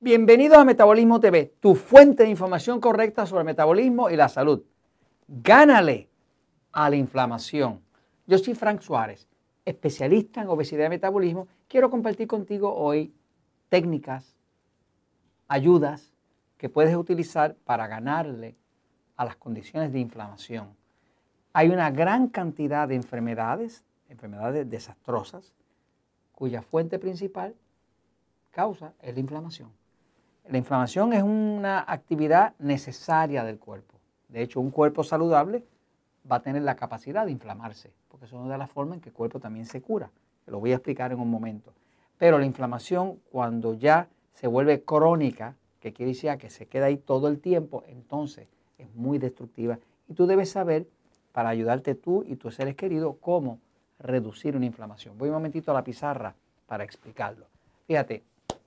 Bienvenidos a Metabolismo TV, tu fuente de información correcta sobre el metabolismo y la salud. Gánale a la inflamación. Yo soy Frank Suárez, especialista en obesidad y metabolismo. Quiero compartir contigo hoy técnicas, ayudas que puedes utilizar para ganarle a las condiciones de inflamación. Hay una gran cantidad de enfermedades desastrosas, cuya fuente principal causa es la inflamación. La inflamación es una actividad necesaria del cuerpo. De hecho, un cuerpo saludable va a tener la capacidad de inflamarse, porque es una de las formas en que el cuerpo también se cura. Te lo voy a explicar en un momento. Pero la inflamación, cuando ya se vuelve crónica, que quiere decir que se queda ahí todo el tiempo, entonces es muy destructiva. Y tú debes saber, para ayudarte tú y tus seres queridos, cómo reducir una inflamación. Voy un momentito a la pizarra para explicarlo. Fíjate,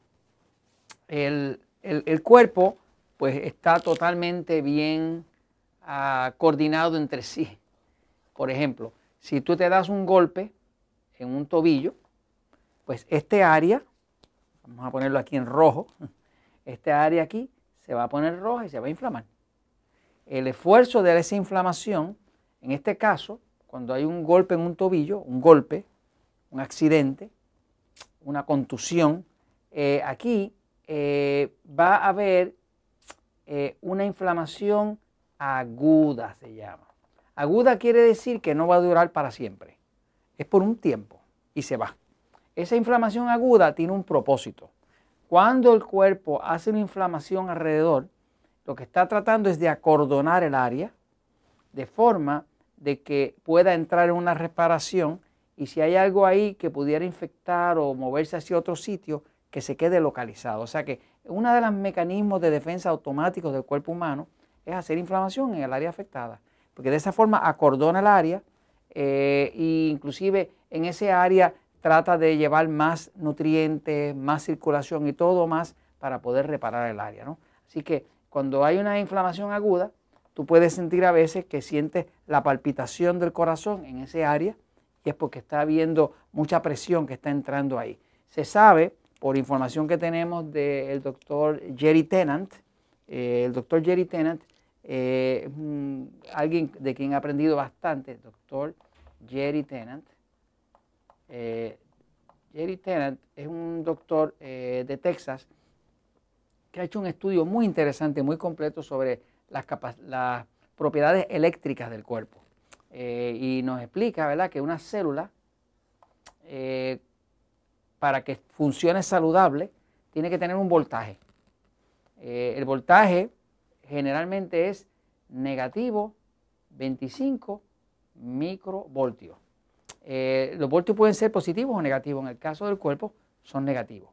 el cuerpo pues está totalmente bien coordinado entre sí. Por ejemplo, si tú te das un golpe en un tobillo, pues este área, vamos a ponerlo aquí en rojo, este área aquí se va a poner roja y se va a inflamar. El esfuerzo de esa inflamación, en este caso, cuando hay un golpe en un tobillo, un accidente, una contusión, aquí va a haber una inflamación aguda, se llama. Aguda quiere decir que no va a durar para siempre. Es por un tiempo y se va. Esa inflamación aguda tiene un propósito. Cuando el cuerpo hace una inflamación alrededor, lo que está tratando es de acordonar el área de forma de que pueda entrar en una reparación y si hay algo ahí que pudiera infectar o moverse hacia otro sitio, que se quede localizado. O sea que uno de los mecanismos de defensa automáticos del cuerpo humano es hacer inflamación en el área afectada, porque de esa forma acordona el área e inclusive en ese área trata de llevar más nutrientes, más circulación y todo más para poder reparar el área, ¿no? Así que cuando hay una inflamación aguda, tú puedes sentir a veces que sientes la palpitación del corazón en ese área y es porque está habiendo mucha presión que está entrando ahí. Se sabe, por información que tenemos del doctor Jerry Tennant, el doctor Jerry Tennant es alguien de quien he aprendido bastante, el doctor Jerry Tennant. Jerry Tennant es un doctor de Texas que ha hecho un estudio muy interesante, muy completo sobre las propiedades eléctricas del cuerpo. Y nos explica, ¿verdad?, que una célula, para que funcione saludable, tiene que tener un voltaje. El voltaje generalmente es negativo 25 microvoltios. Los voltios pueden ser positivos o negativos. En el caso del cuerpo son negativos.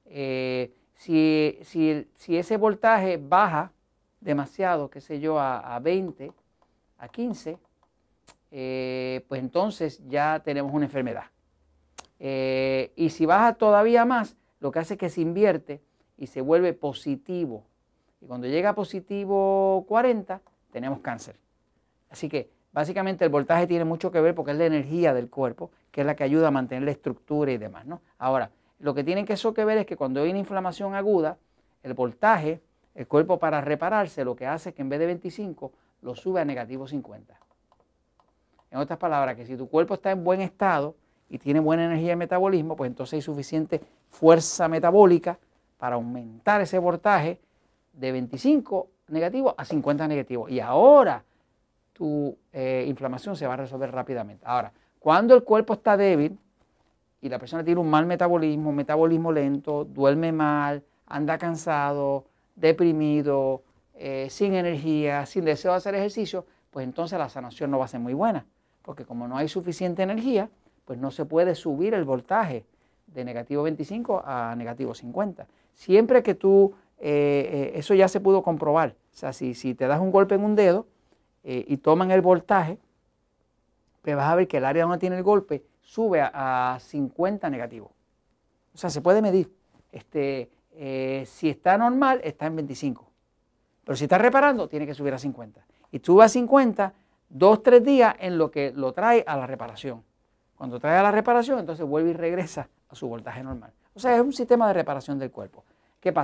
Si ese voltaje baja demasiado, qué sé yo, a 20, a 15, pues entonces ya tenemos una enfermedad. Y si baja todavía más, lo que hace es que se invierte y se vuelve positivo. Y cuando llega a positivo 40, tenemos cáncer. Así que básicamente el voltaje tiene mucho que ver porque es la energía del cuerpo, que es la que ayuda a mantener la estructura y demás, ¿no? Ahora, lo que tiene eso que ver es que cuando hay una inflamación aguda, el voltaje, el cuerpo para repararse, lo que hace es que en vez de 25, lo sube a negativo 50. En otras palabras, que si tu cuerpo está en buen estado y tiene buena energía de metabolismo, pues entonces hay suficiente fuerza metabólica para aumentar ese voltaje de 25 negativo a 50 negativo. Y ahora tu inflamación se va a resolver rápidamente. Ahora, cuando el cuerpo está débil y la persona tiene un mal metabolismo lento, duerme mal, anda cansado, deprimido, sin energía, sin deseo de hacer ejercicio, pues entonces la sanación no va a ser muy buena. Porque como no hay suficiente energía, pues no se puede subir el voltaje de negativo 25 a negativo 50. Siempre que tú, eso ya se pudo comprobar. O sea, si te das un golpe en un dedo y toman el voltaje, pues vas a ver que el área donde tiene el golpe sube a 50 negativo. O sea, se puede medir. Si está normal, está en 25. Pero si está reparando, tiene que subir a 50. Y sube a 50 2-3 días en lo que lo trae a la reparación. Cuando trae a la reparación, entonces vuelve y regresa a su voltaje normal. O sea, es un sistema de reparación del cuerpo. ¿Qué pasa?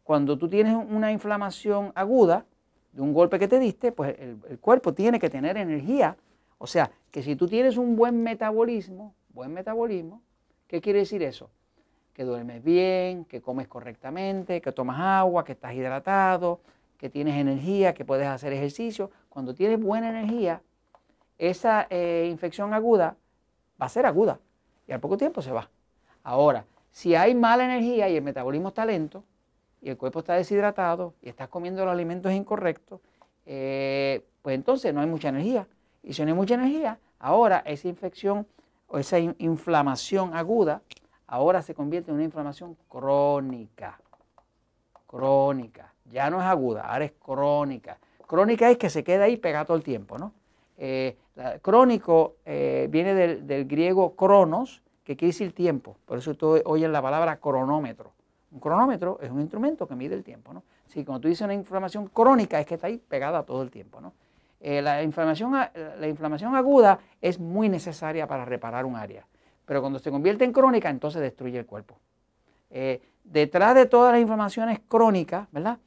cuando tú tienes una inflamación aguda de un golpe que te diste, pues el cuerpo tiene que tener energía. O sea, que si tú tienes un buen metabolismo, ¿qué quiere decir eso? Que duermes bien, que comes correctamente, que tomas agua, que estás hidratado, que tienes energía, que puedes hacer ejercicio. Cuando tienes buena energía, esa infección aguda va a ser aguda y al poco tiempo se va. Ahora, si hay mala energía y el metabolismo está lento y el cuerpo está deshidratado y estás comiendo los alimentos incorrectos, pues entonces no hay mucha energía. Y si no hay mucha energía, ahora esa infección o esa inflamación aguda, ahora se convierte en una inflamación crónica. Crónica. Ya no es aguda, ahora es crónica. Crónica es que se queda ahí pegado todo el tiempo, ¿no? Crónico viene del griego cronos, que quiere decir tiempo. Por eso tú oyes la palabra cronómetro. Un cronómetro es un instrumento que mide el tiempo, ¿no? Así que cuando tú dices una inflamación crónica es que está ahí pegada todo el tiempo, ¿no? La inflamación aguda es muy necesaria para reparar un área, pero cuando se convierte en crónica, entonces destruye el cuerpo. Detrás de todas las inflamaciones crónicas, ¿verdad?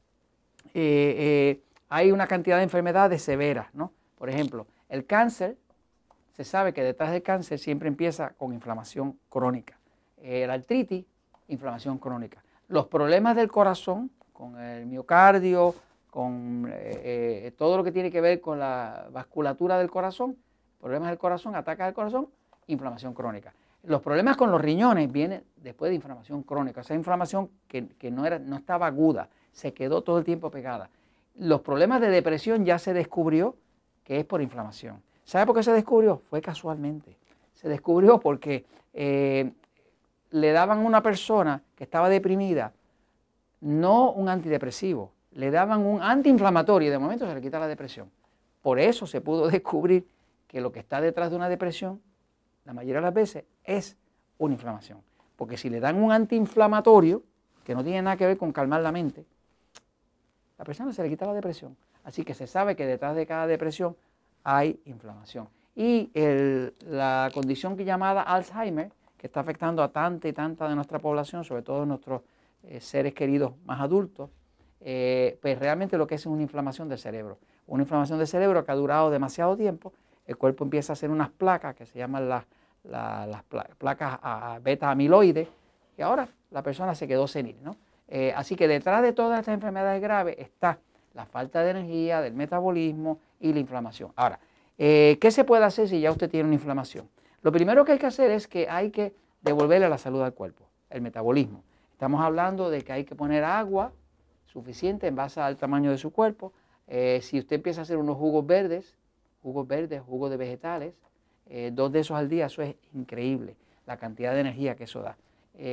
Hay una cantidad de enfermedades severas, ¿no? Por ejemplo, el cáncer, se sabe que detrás del cáncer siempre empieza con inflamación crónica. La artritis, inflamación crónica. Los problemas del corazón, con el miocardio, con todo lo que tiene que ver con la vasculatura del corazón, problemas del corazón, ataques al corazón, inflamación crónica. Los problemas con los riñones vienen después de inflamación crónica, esa inflamación que no estaba aguda, se quedó todo el tiempo pegada. Los problemas de depresión ya se descubrió que es por inflamación. ¿Sabe por qué se descubrió? Fue casualmente. Se descubrió porque le daban a una persona que estaba deprimida no un antidepresivo, le daban un antiinflamatorio y de momento se le quita la depresión. Por eso se pudo descubrir que lo que está detrás de una depresión, la mayoría de las veces, es una inflamación. Porque si le dan un antiinflamatorio, que no tiene nada que ver con calmar la mente, la persona se le quita la depresión. Así que se sabe que detrás de cada depresión hay inflamación. Y la condición que llamada Alzheimer, que está afectando a tanta y tanta de nuestra población, sobre todo nuestros seres queridos más adultos, pues realmente lo que es una inflamación del cerebro. Una inflamación del cerebro que ha durado demasiado tiempo, el cuerpo empieza a hacer unas placas que se llaman las placas beta amiloides, y ahora la persona se quedó senil, ¿no? Así que detrás de todas estas enfermedades graves está la falta de energía, del metabolismo y la inflamación. Ahora, ¿qué se puede hacer si ya usted tiene una inflamación? Lo primero que hay que hacer es que hay que devolverle la salud al cuerpo, el metabolismo. Estamos hablando de que hay que poner agua suficiente en base al tamaño de su cuerpo. Si usted empieza a hacer unos jugos verdes, jugos de vegetales, 2 de esos al día, eso es increíble, la cantidad de energía que eso da.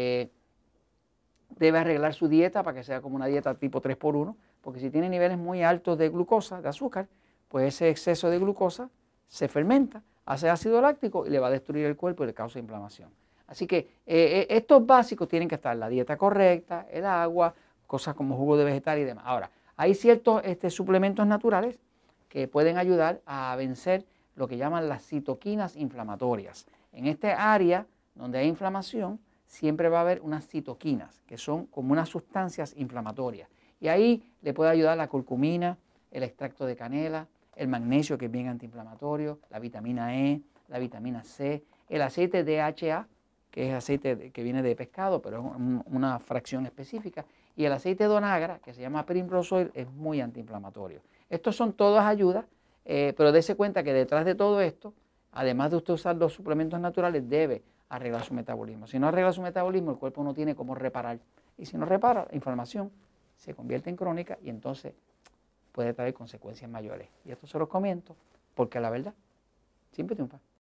Debe arreglar su dieta para que sea como una dieta tipo 3x1, porque si tiene niveles muy altos de glucosa, de azúcar, pues ese exceso de glucosa se fermenta, hace ácido láctico y le va a destruir el cuerpo y le causa inflamación. Así que estos básicos tienen que estar, la dieta correcta, el agua, cosas como jugo de vegetal y demás. Ahora, hay ciertos suplementos naturales que pueden ayudar a vencer lo que llaman las citoquinas inflamatorias. En este área donde hay inflamación, siempre va a haber unas citoquinas, que son como unas sustancias inflamatorias. Y ahí le puede ayudar la curcumina, el extracto de canela, el magnesio, que es bien antiinflamatorio, la vitamina E, la vitamina C, el aceite DHA, que es aceite que viene de pescado, pero es una fracción específica, y el aceite de onagra, que se llama Primrose Oil, es muy antiinflamatorio. Estos son todas ayudas, pero dése cuenta que detrás de todo esto, además de usted usar los suplementos naturales, debe arreglar su metabolismo. Si no arregla su metabolismo, el cuerpo no tiene cómo reparar. Y si no repara, la inflamación se convierte en crónica y entonces puede traer consecuencias mayores. Y esto se los comento porque la verdad siempre triunfa.